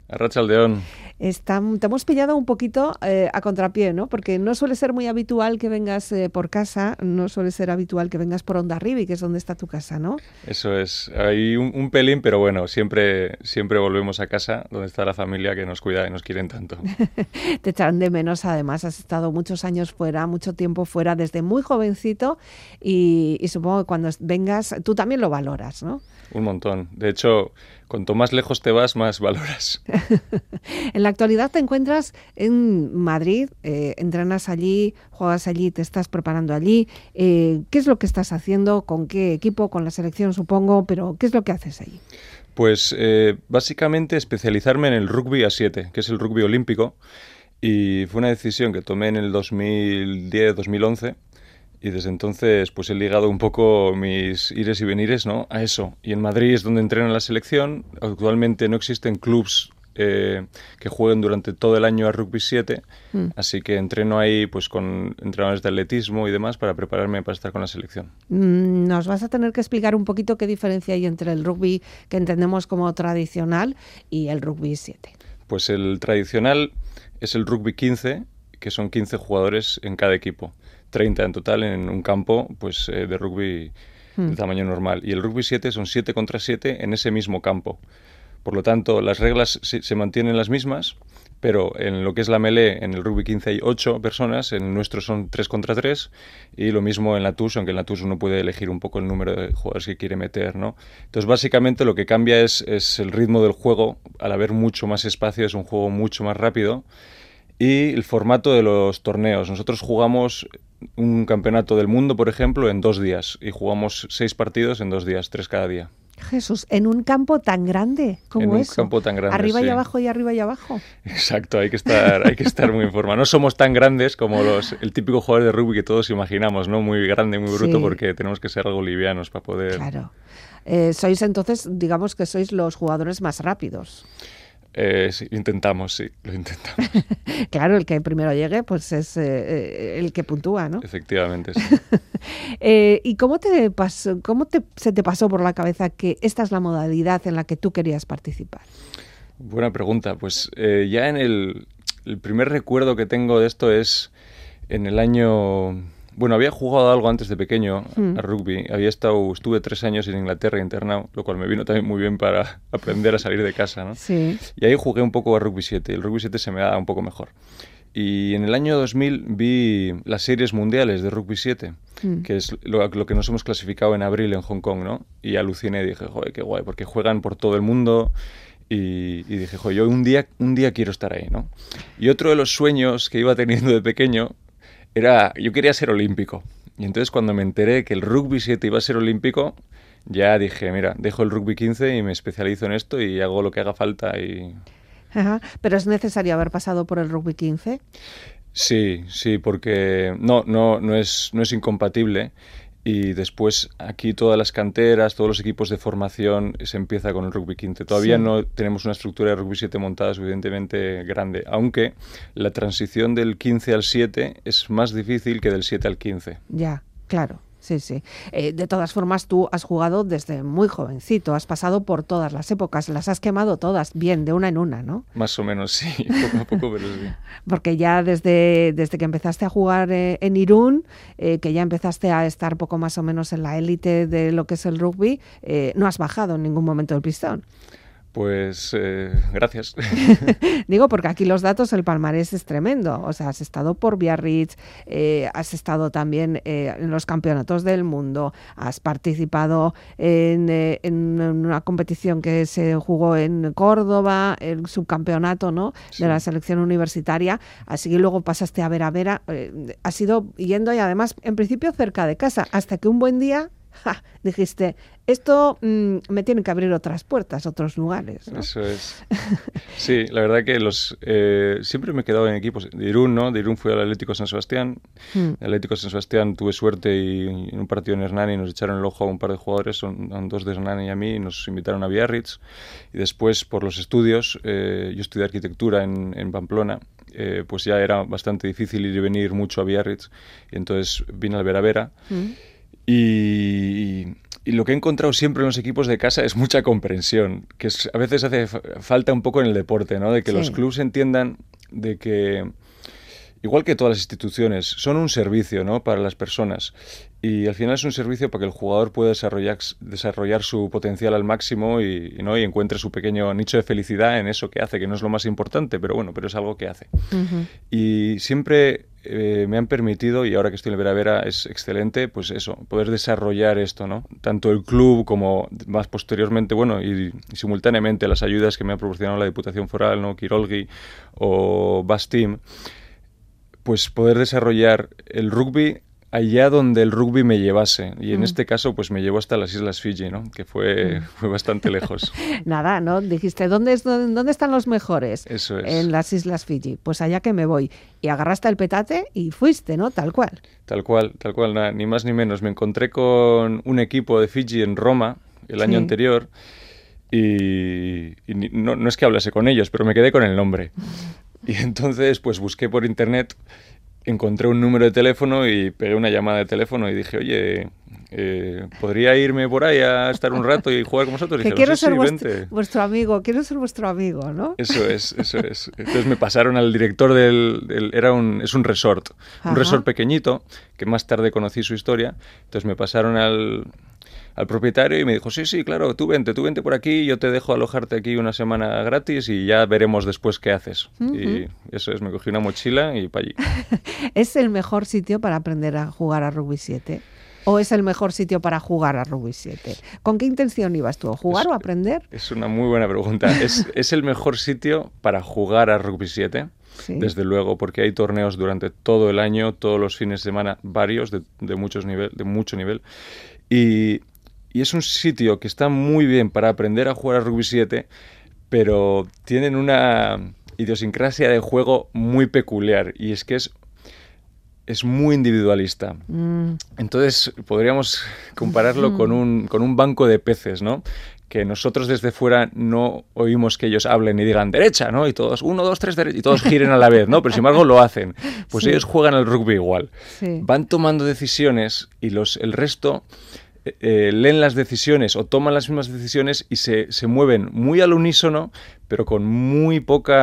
Arratsaldeon. Te hemos pillado un poquito a contrapié, ¿no? Porque no suele ser muy habitual que vengas por casa, no suele ser habitual que vengas por Hondarribia, que es donde está tu casa, ¿no? Eso es. Hay un pelín, pero bueno, siempre volvemos a casa, donde está la familia que nos cuida y nos quieren tanto. Te echarán de menos, además, has estado muchos años fuera, mucho tiempo fuera, desde muy jovencito y supongo que cuando vengas tú también lo valoras, ¿no? Un montón. De hecho, cuanto más lejos te vas, más valoras. En la actualidad te encuentras en Madrid, entrenas allí, juegas allí, te estás preparando allí. ¿Qué es lo que estás haciendo? ¿Con qué equipo? Con la selección, supongo, pero ¿qué es lo que haces allí? Pues básicamente especializarme en el rugby a 7, que es el rugby olímpico, y fue una decisión que tomé en el 2010-2011. Y desde entonces pues he ligado un poco mis ires y venires, ¿no?, a eso. Y en Madrid es donde entreno la selección. Actualmente no existen clubs que jueguen durante todo el año a rugby 7, así que entreno ahí pues con entrenadores de atletismo y demás para prepararme para estar con la selección. Nos vas a tener que explicar un poquito qué diferencia hay entre el rugby que entendemos como tradicional y el rugby 7. Pues el tradicional es el rugby 15, que son 15 jugadores en cada equipo. 30 en total en un campo pues de rugby de tamaño normal. Y el rugby 7 son 7 contra 7 en ese mismo campo. Por lo tanto, las reglas se mantienen las mismas, pero en lo que es la melee, en el rugby 15 hay 8 personas, en el nuestro son 3 contra 3, y lo mismo en la TUS, aunque en la TUS uno puede elegir un poco el número de jugadores que quiere meter, ¿no? Entonces, básicamente lo que cambia es el ritmo del juego. Al haber mucho más espacio, es un juego mucho más rápido. Y el formato de los torneos. Nosotros jugamos un campeonato del mundo, por ejemplo, en 2 días. Y jugamos 6 partidos en 2 días, 3 cada día. Jesús, ¿en un campo tan grande como eso? En un campo tan grande, arriba sí. Y abajo y arriba y abajo. Exacto, hay que estar muy en forma. No somos tan grandes como el típico jugador de rugby que todos imaginamos, ¿no? Muy grande, muy bruto, sí, porque tenemos que ser algo livianos para poder... Claro. Sois entonces, digamos que sois los jugadores más rápidos. Sí, lo intentamos. Claro, el que primero llegue pues es el que puntúa, ¿no? Efectivamente, sí. ¿Y cómo se te pasó por la cabeza que esta es la modalidad en la que tú querías participar? Buena pregunta. Pues ya en el primer recuerdo que tengo de esto es en el año... Bueno, había jugado algo antes de pequeño a rugby. Estuve 3 años en Inglaterra internado, lo cual me vino también muy bien para aprender a salir de casa, ¿no? Sí. Y ahí jugué un poco a rugby 7. El rugby 7 se me da un poco mejor. Y en el año 2000 vi las series mundiales de rugby 7, que es lo que nos hemos clasificado en abril en Hong Kong, ¿no? Y aluciné y dije, joder, qué guay, porque juegan por todo el mundo. Y dije, joder, yo un día quiero estar ahí, ¿no? Y otro de los sueños que iba teniendo de pequeño yo quería ser olímpico. Y entonces cuando me enteré que el rugby 7 iba a ser olímpico, ya dije, mira, dejo el rugby 15 y me especializo en esto y hago lo que haga falta. Ajá. ¿Pero es necesario haber pasado por el rugby 15? Sí, porque no es incompatible. Y después aquí todas las canteras, todos los equipos de formación se empieza con el rugby 15. Todavía sí, no tenemos una estructura de rugby 7 montada suficientemente grande, aunque la transición del 15 al 7 es más difícil que del 7 al 15. Ya, claro. Sí. De todas formas, tú has jugado desde muy jovencito, has pasado por todas las épocas, las has quemado todas, bien, de una en una, ¿no? Más o menos, sí, poco a poco, pero sí. Porque ya desde que empezaste a jugar en Irún, que ya empezaste a estar poco más o menos en la élite de lo que es el rugby, no has bajado en ningún momento el pistón. Pues gracias. Digo, porque aquí los datos, el palmarés es tremendo. O sea, has estado por Biarritz, has estado también en los campeonatos del mundo, has participado en una competición que se jugó en Córdoba, el subcampeonato, ¿no?, sí, de la selección universitaria. Así que luego pasaste a Vera. Has ido yendo y además, en principio, cerca de casa, hasta que un buen día... dijiste, esto me tiene que abrir otras puertas, otros lugares, ¿no? Eso es. Sí, la verdad que siempre me he quedado en equipos de Irún, ¿no? De Irún fui al Atlético San Sebastián. El Atlético San Sebastián tuve suerte y en un partido en Hernani nos echaron el ojo a un par de jugadores, son 2 de Hernani y a mí, y nos invitaron a Biarritz. Y después, por los estudios, yo estudié arquitectura en Pamplona. Pues ya era bastante difícil ir y venir mucho a Biarritz. Y entonces vine al Vera. Y Y lo que he encontrado siempre en los equipos de casa es mucha comprensión, que a veces hace falta un poco en el deporte, ¿no? De que los clubs entiendan de que, igual que todas las instituciones, son un servicio, ¿no? Para las personas. Y al final es un servicio para que el jugador pueda desarrollar su potencial al máximo ¿no? Y encuentre su pequeño nicho de felicidad en eso que hace, que no es lo más importante, pero bueno, pero es algo que hace. Y siempre me han permitido, y ahora que estoy en el Vera Vera es excelente, pues eso, poder desarrollar esto, ¿no? Tanto el club como más posteriormente, bueno, y simultáneamente las ayudas que me ha proporcionado la Diputación Foral, ¿no? Quirolgui o Bastim, pues poder desarrollar el rugby allá donde el rugby me llevase. Y en este caso, pues me llevó hasta las Islas Fiji, ¿no? Que fue bastante lejos. Nada, ¿no? Dijiste, ¿dónde están los mejores? Eso es. En las Islas Fiji. Pues allá que me voy. Y agarraste el petate y fuiste, ¿no? Tal cual. Tal cual, nada, ni más ni menos. Me encontré con un equipo de Fiji en Roma el año anterior y no es que hablase con ellos, pero me quedé con el nombre. Y entonces, pues busqué por internet, encontré un número de teléfono y pegué una llamada de teléfono y dije, oye, ¿podría irme por ahí a estar un rato y jugar con vosotros? Y que dijeron, quiero ser vente. vuestro amigo, quiero ser vuestro amigo, ¿no? Eso es. Entonces me pasaron al director es un resort, un resort pequeñito, que más tarde conocí su historia. Entonces me pasaron al propietario y me dijo, sí, claro, tú vente por aquí, yo te dejo alojarte aquí una semana gratis y ya veremos después qué haces. Y eso es, me cogí una mochila y para allí. ¿Es el mejor sitio para aprender a jugar a rugby 7? ¿O es el mejor sitio para jugar a rugby 7? ¿Con qué intención ibas tú? ¿A jugar o a aprender? Es una muy buena pregunta. ¿Es el mejor sitio para jugar a rugby 7? Sí. Desde luego, porque hay torneos durante todo el año, todos los fines de semana, varios, de mucho nivel. Y es un sitio que está muy bien para aprender a jugar a rugby 7, pero tienen una idiosincrasia de juego muy peculiar, y es que es muy individualista. Entonces podríamos compararlo con un banco de peces, ¿no? Que nosotros desde fuera no oímos que ellos hablen y digan derecha, ¿no? Y todos 1, 2, 3 derecha, y todos giren a la vez, ¿no? Pero sin embargo lo hacen. Pues ellos juegan al rugby igual. Sí. Van tomando decisiones y el resto leen las decisiones o toman las mismas decisiones y se mueven muy al unísono, pero con muy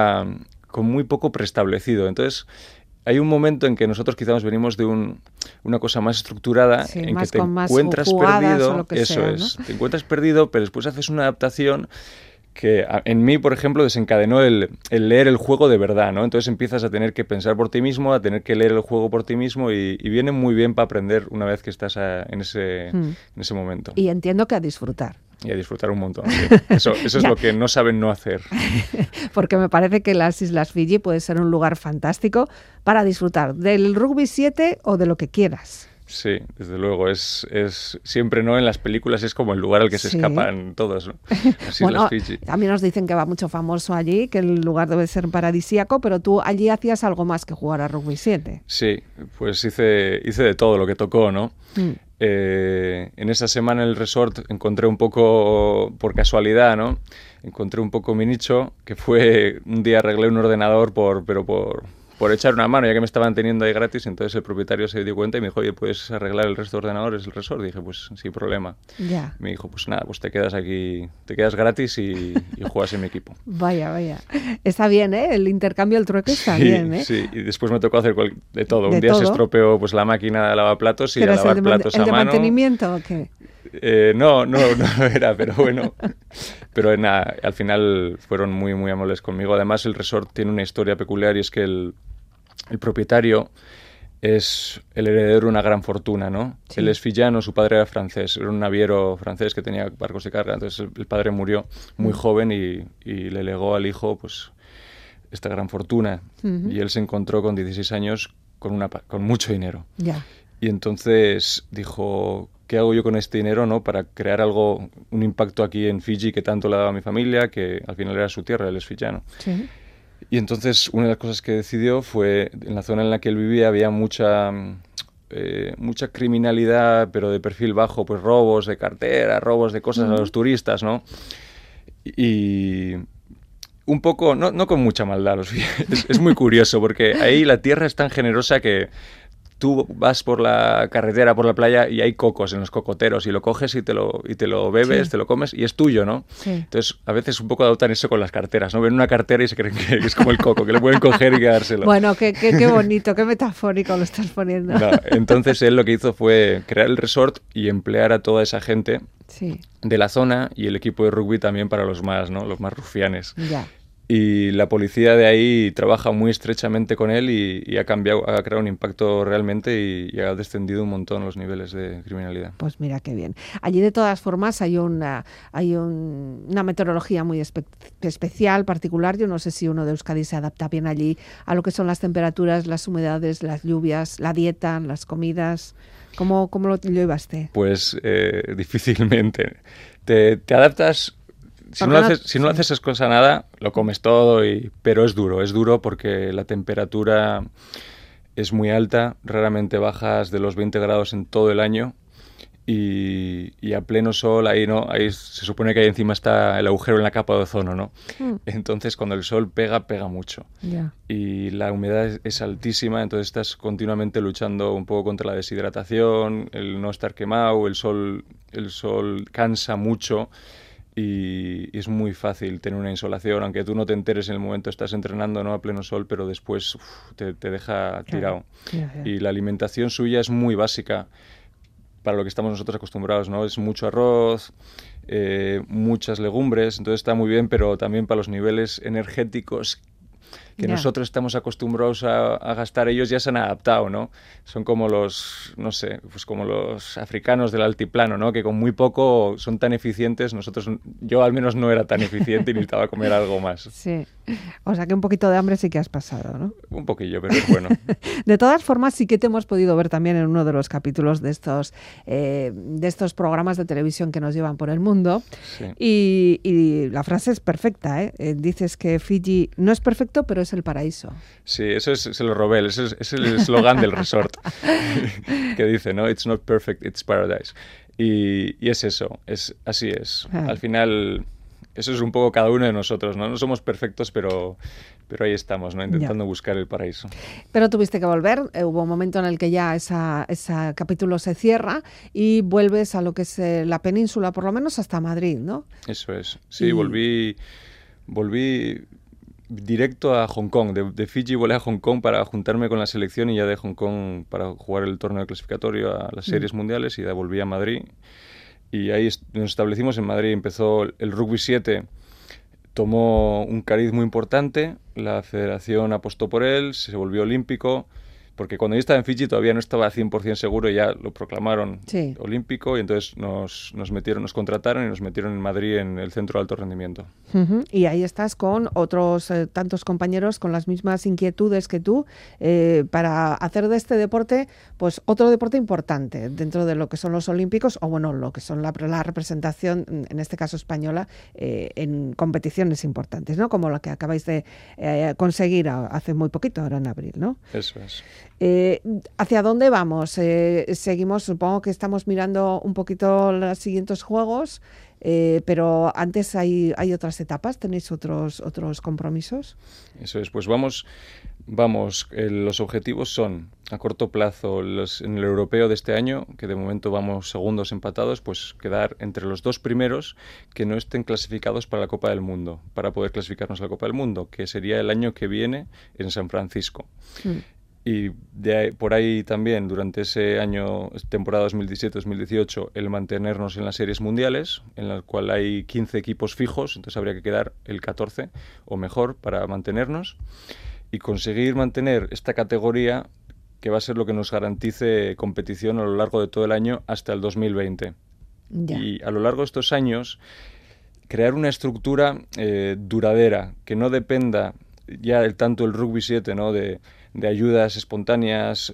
poco preestablecido. Entonces hay un momento en que nosotros quizás venimos de una cosa más estructurada, en que te encuentras perdido, te encuentras perdido, pero después haces una adaptación que en mí, por ejemplo, desencadenó el leer el juego de verdad, ¿no? Entonces empiezas a tener que pensar por ti mismo, a tener que leer el juego por ti mismo y viene muy bien para aprender una vez que estás en ese momento. Y entiendo que a disfrutar. Y a disfrutar un montón. Sí. Eso es lo que no saben no hacer. Porque me parece que las Islas Fiji puede ser un lugar fantástico para disfrutar del rugby 7 o de lo que quieras. Sí, desde luego. Es siempre, ¿no? En las películas es como el lugar al que se escapan todos, ¿no? Las Islas Fiji. También nos dicen que va mucho famoso allí, que el lugar debe ser paradisíaco, pero tú allí hacías algo más que jugar a rugby 7. Sí, pues hice de todo lo que tocó, ¿no? En esa semana en el resort encontré un poco, por casualidad, ¿no? Encontré un poco mi nicho, que fue un día arreglé un ordenador por echar una mano, ya que me estaban teniendo ahí gratis. Entonces el propietario se dio cuenta y me dijo, oye, ¿puedes arreglar el resto de ordenadores del resort? Dije, pues sin problema. Ya. Me dijo, pues nada, pues te quedas aquí, te quedas gratis y juegas en mi equipo. Vaya. Está bien, ¿eh? El intercambio, el trueque está bien, ¿eh? Sí, y después me tocó hacer de todo. Un día se estropeó pues la máquina de lavaplatos y a lavar platos a mano. ¿El de mantenimiento o qué? No era, pero bueno. Pero nada, al final fueron muy, muy amables conmigo. Además, el resort tiene una historia peculiar y es que el propietario es el heredero de una gran fortuna, ¿no? Sí. Él es fillano, su padre era francés, era un naviero francés que tenía barcos de carga. Entonces el padre murió muy joven y le legó al hijo pues esta gran fortuna. Y él se encontró con 16 años con mucho dinero. Ya. Y entonces dijo, ¿qué hago yo con este dinero, no? Para crear un impacto aquí en Fiji que tanto le daba a mi familia, que al final era su tierra, él es fillano. Sí. Y entonces una de las cosas que decidió fue, en la zona en la que él vivía había mucha criminalidad, pero de perfil bajo, pues robos de cartera, robos de cosas a los turistas, ¿no? Y un poco, no con mucha maldad, es muy curioso, porque ahí la tierra es tan generosa que tú vas por la carretera, por la playa y hay cocos en los cocoteros y lo coges y te lo bebes, Sí. te lo comes y es tuyo, ¿no? Sí. Entonces, a veces un poco adoptan eso con las carteras, ¿no? Ven una cartera y se creen que es como el coco, que le pueden coger y quedárselo. Bueno, qué bonito, qué metafórico lo estás poniendo. No, entonces él lo que hizo fue crear el resort y emplear a toda esa gente Sí, de la zona y el equipo de rugby también para los más, ¿no? Los más rufianes. ya. Y la policía de ahí trabaja muy estrechamente con él y ha creado un impacto realmente y ha descendido un montón los niveles de criminalidad. Pues mira qué bien. Allí de todas formas hay una meteorología muy especial, particular. Yo no sé si uno de Euskadi se adapta bien allí a lo que son las temperaturas, las humedades, las lluvias, la dieta, las comidas. ¿Cómo lo llevaste? Pues difícilmente. Te adaptas. Si no haces esas cosas nada, lo comes todo, pero es duro porque la temperatura es muy alta, raramente bajas de los 20 grados en todo el año y a pleno sol ahí se supone que ahí encima está el agujero en la capa de ozono, ¿no? Entonces cuando el sol pega mucho. Yeah. Y la humedad es altísima, entonces estás continuamente luchando un poco contra la deshidratación, el no estar quemado, el sol cansa mucho. Y es muy fácil tener una insolación, aunque tú no te enteres en el momento, estás entrenando, ¿no?, a pleno sol, pero después te deja tirado. Claro. Y la alimentación suya es muy básica para lo que estamos nosotros acostumbrados, ¿no? Es mucho arroz, muchas legumbres, entonces está muy bien, pero también para los niveles energéticos que nosotros estamos acostumbrados a gastar, ellos ya se han adaptado, ¿no? Son como los, no sé, pues como los africanos del altiplano, ¿no? Que con muy poco son tan eficientes. Yo al menos no era tan eficiente y necesitaba comer algo más. Sí, o sea que un poquito de hambre sí que has pasado, ¿no? Un poquillo, pero es bueno. De todas formas, sí que te hemos podido ver también en uno de los capítulos de estos programas de televisión que nos llevan por el mundo. Sí. Y la frase es perfecta, ¿eh? Dices que Fiji no es perfecto, pero es el paraíso. Sí, se lo robé, es el eslogan del resort que dice, ¿no? It's not perfect, it's paradise. Y es eso, así es. Al final, eso es un poco cada uno de nosotros, ¿no? No somos perfectos, pero ahí estamos, ¿no? Intentando buscar el paraíso. Pero tuviste que volver, hubo un momento en el que ya ese capítulo se cierra y vuelves a lo que es la península, por lo menos hasta Madrid, ¿no? Eso es, sí, volví directo a Hong Kong. De Fiji volé a Hong Kong para juntarme con la selección y ya de Hong Kong para jugar el torneo clasificatorio a las series mundiales y de volví a Madrid. Y ahí nos establecimos en Madrid. Empezó el Rugby 7, tomó un cariz muy importante, la federación apostó por él, se volvió olímpico, porque cuando yo estaba en Fiji todavía no estaba 100% seguro, ya lo proclamaron olímpico y entonces nos contrataron y nos metieron en Madrid en el Centro de Alto Rendimiento. Y ahí estás con otros tantos compañeros con las mismas inquietudes que tú para hacer de este deporte pues otro deporte importante dentro de lo que son los olímpicos o bueno, lo que son la representación, en este caso española, en competiciones importantes, ¿no? Como la que acabáis de conseguir hace muy poquito, ahora en abril, ¿no? Eso es. ¿Hacia dónde vamos? Seguimos, supongo que estamos mirando un poquito los siguientes juegos, pero antes hay otras etapas, ¿tenéis otros compromisos? Eso es, pues vamos, los objetivos son a corto plazo en el europeo de este año, que de momento vamos segundos empatados, pues quedar entre los dos primeros que no estén clasificados para la Copa del Mundo, para poder clasificarnos a la Copa del Mundo, que sería el año que viene en San Francisco. Y por ahí también, durante ese año, temporada 2017-2018, el mantenernos en las series mundiales, en la cual hay 15 equipos fijos, entonces habría que quedar el 14 o mejor para mantenernos, y conseguir mantener esta categoría que va a ser lo que nos garantice competición a lo largo de todo el año hasta el 2020. Ya. Y a lo largo de estos años, crear una estructura duradera, que no dependa ya tanto el Rugby 7, ¿no?, de ayudas espontáneas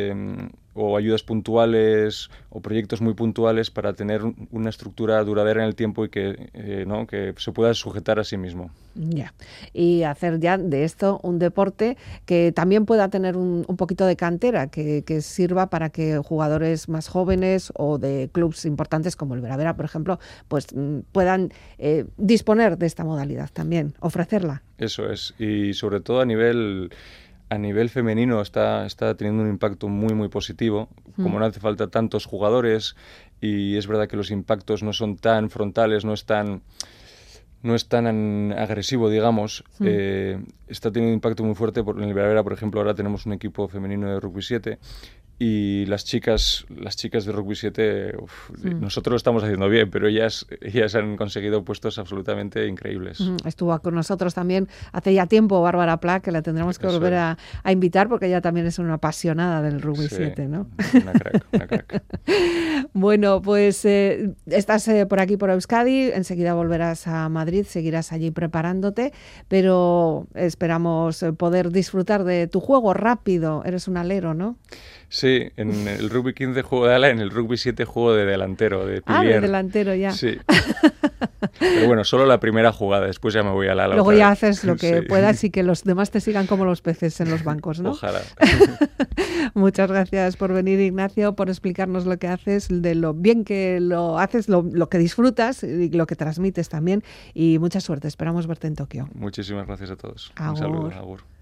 o ayudas puntuales o proyectos muy puntuales para tener una estructura duradera en el tiempo y que se pueda sujetar a sí mismo. Ya. Y hacer ya de esto un deporte que también pueda tener un poquito de cantera, que sirva para que jugadores más jóvenes o de clubes importantes como el Veravera, por ejemplo, pues puedan disponer de esta modalidad también, ofrecerla. Eso es, y sobre todo a nivel A nivel femenino está teniendo un impacto muy, muy positivo. Como no hace falta tantos jugadores y es verdad que los impactos no son tan frontales, no es tan agresivo, digamos, está teniendo un impacto muy fuerte. En el Veravera, por ejemplo, ahora tenemos un equipo femenino de rugby 7 y las chicas de rugby 7, nosotros lo estamos haciendo bien, pero ellas han conseguido puestos absolutamente increíbles. Estuvo con nosotros también hace ya tiempo Bárbara Pla, que la tendremos que volver a invitar porque ella también es una apasionada del rugby 7, ¿no? Una crack. Bueno, pues estás por aquí por Euskadi, enseguida volverás a Madrid, seguirás allí preparándote, pero esperamos poder disfrutar de tu juego rápido. Eres un alero, ¿no? Sí, en el rugby 15 juego de ala, en el rugby 7 juego de delantero, de pilier. De delantero ya. Sí. Pero bueno, solo la primera jugada, después ya me voy al ala. Luego ya haces lo que puedas y que los demás te sigan como los peces en los bancos, ¿no? Ojalá. Muchas gracias por venir, Ignacio, por explicarnos lo que haces, de lo bien que lo haces, lo que disfrutas y lo que transmites también. Y mucha suerte, esperamos verte en Tokio. Muchísimas gracias a todos. Agur. Un saludo. Agur.